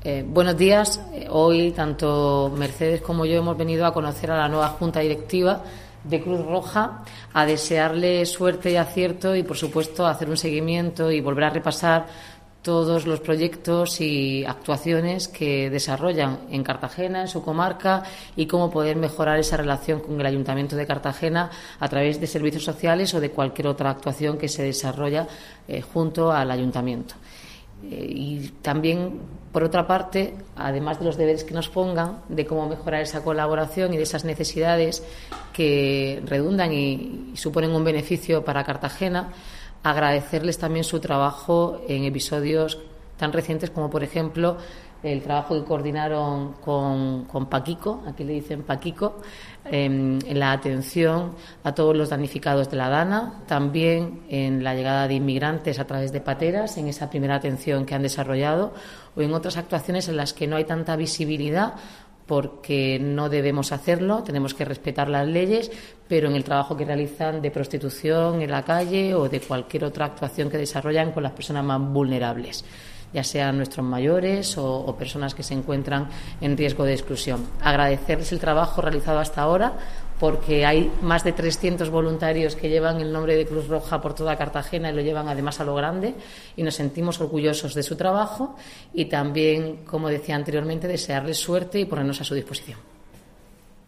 Buenos días. Hoy tanto Mercedes como yo hemos venido a conocer a la nueva Junta Directiva de Cruz Roja, a desearle suerte y acierto y, por supuesto, a hacer un seguimiento y volver a repasar todos los proyectos y actuaciones que desarrollan en Cartagena, en su comarca, y cómo poder mejorar esa relación con el Ayuntamiento de Cartagena a través de servicios sociales o de cualquier otra actuación que se desarrolla junto al Ayuntamiento. Y también, por otra parte, además de los deberes que nos pongan, de cómo mejorar esa colaboración y de esas necesidades que redundan y suponen un beneficio para Cartagena, agradecerles también su trabajo en episodios tan recientes como, por ejemplo, el trabajo que coordinaron con Paquico, aquí le dicen Paquico, en la atención a todos los damnificados de la Dana, también en la llegada de inmigrantes a través de pateras, en esa primera atención que han desarrollado, o en otras actuaciones en las que no hay tanta visibilidad, porque no debemos hacerlo, tenemos que respetar las leyes, pero en el trabajo que realizan de prostitución en la calle o de cualquier otra actuación que desarrollan con las personas más vulnerables, ya sean nuestros mayores o personas que se encuentran en riesgo de exclusión. Agradecerles el trabajo realizado hasta ahora, porque hay más de 300 voluntarios que llevan el nombre de Cruz Roja por toda Cartagena y lo llevan además a lo grande, y nos sentimos orgullosos de su trabajo, y también, como decía anteriormente, desearles suerte y ponernos a su disposición.